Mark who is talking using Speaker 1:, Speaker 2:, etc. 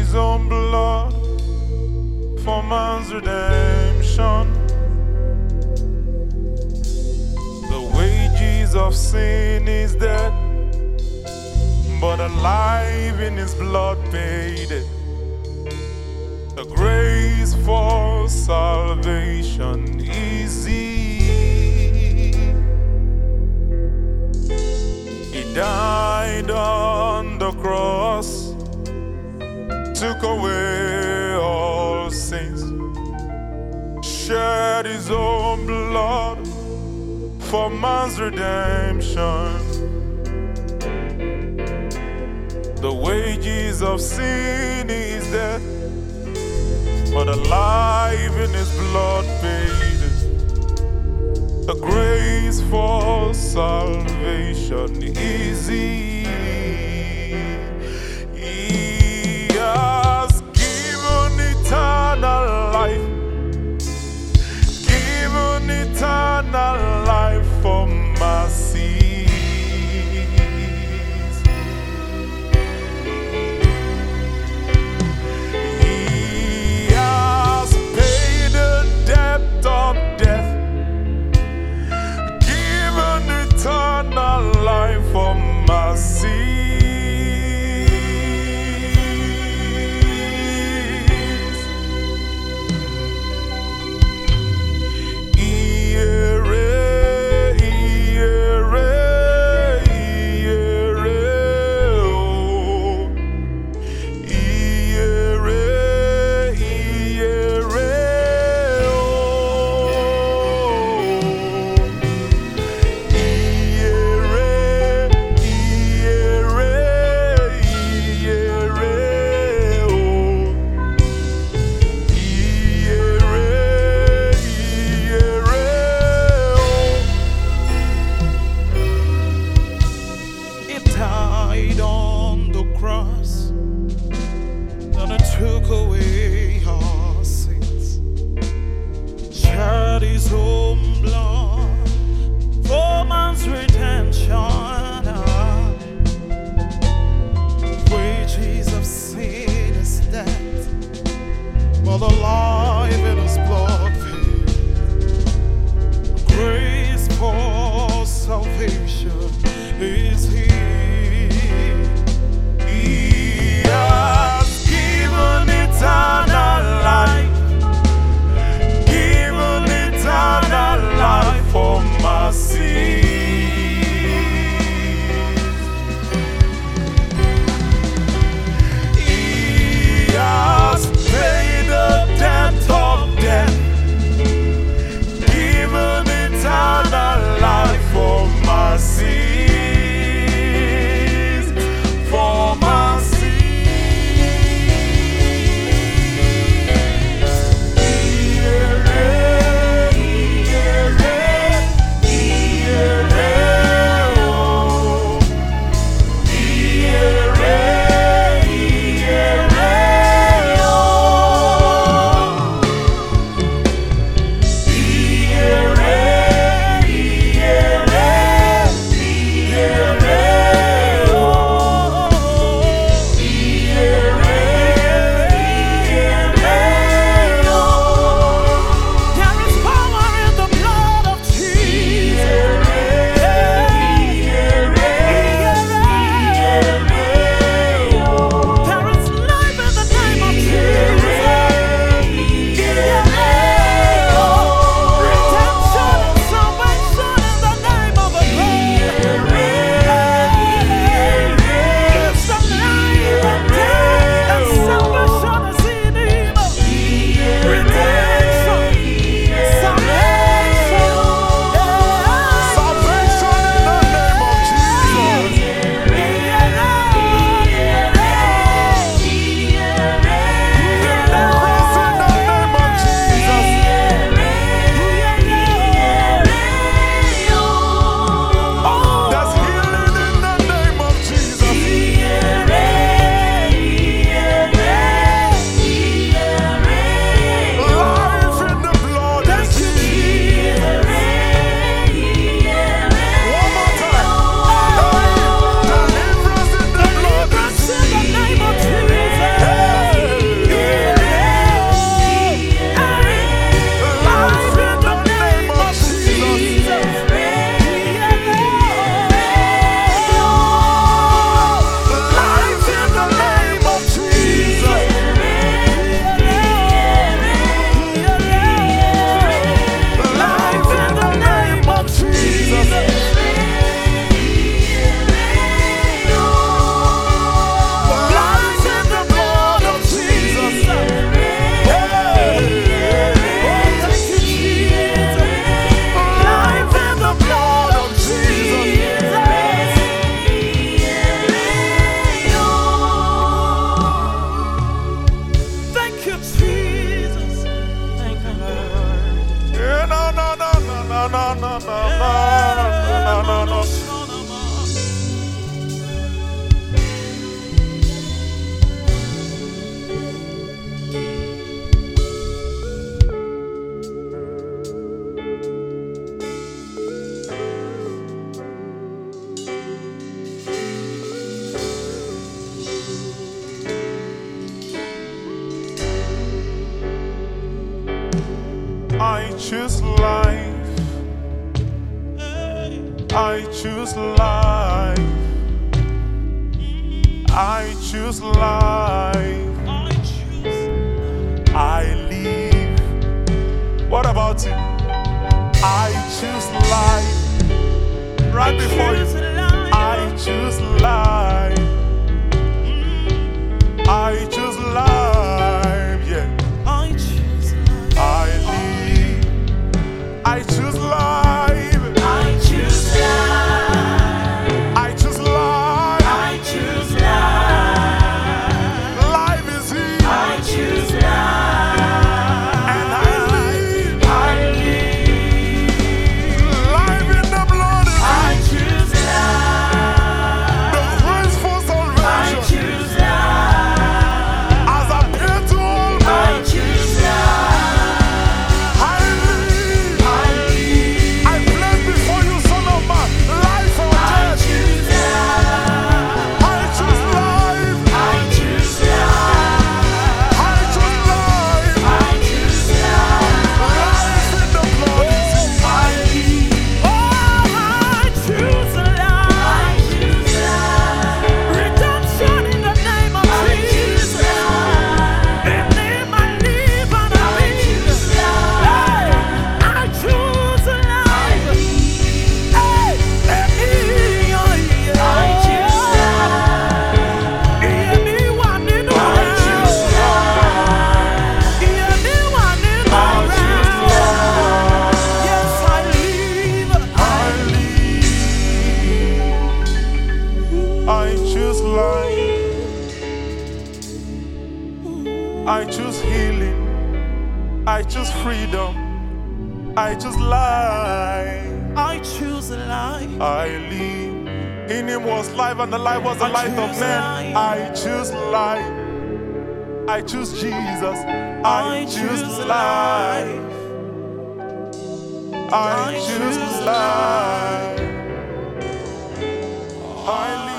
Speaker 1: his own blood for man's redemption. The wages of sin is death, but alive in his blood paid it. The grace for salvation is easy. He died on the cross, took away all sins, shed his own blood for man's redemption. The wages of sin is death, but alive in his blood paid it. The grace for salvation is easy. He has given eternal life, given eternal life for my sins. Eternal life for my choose life. I choose life. I choose life. I live. What about you? I choose life. Right before you. I choose life. I choose life. Yeah.
Speaker 2: I choose life.
Speaker 1: I live. I choose life.
Speaker 2: I choose life.
Speaker 1: I choose life.
Speaker 2: I choose life.
Speaker 1: Life is here.
Speaker 2: I choose life.
Speaker 1: And I live.
Speaker 2: I live.
Speaker 1: Life in the blood is
Speaker 2: I choose life.
Speaker 1: the grace for
Speaker 2: I
Speaker 1: salvation.
Speaker 2: choose life.
Speaker 1: As I pay to all
Speaker 2: I
Speaker 1: men,
Speaker 2: choose life.
Speaker 1: I live.
Speaker 2: I live.
Speaker 1: I place before you, Son of Man, life or
Speaker 2: I
Speaker 1: death.
Speaker 2: choose life.
Speaker 1: I choose life.
Speaker 2: I choose life.
Speaker 1: I choose life.
Speaker 2: I choose life.
Speaker 1: Life in the blood is here.
Speaker 2: I live. Oh, I choose life. I choose life. Redemption in the name of Jesus. In the name I live and I choose life. I choose life. Hey, I choose life. Anyone in the world. Anyone in the world. Yes, I live.
Speaker 1: I choose life. I choose healing. I choose freedom. I choose life.
Speaker 2: I choose life.
Speaker 1: I live. In him was life, and the life was the
Speaker 2: I
Speaker 1: light of
Speaker 2: choose
Speaker 1: men.
Speaker 2: life.
Speaker 1: I choose life. I choose Jesus. I choose life. I choose life. I live.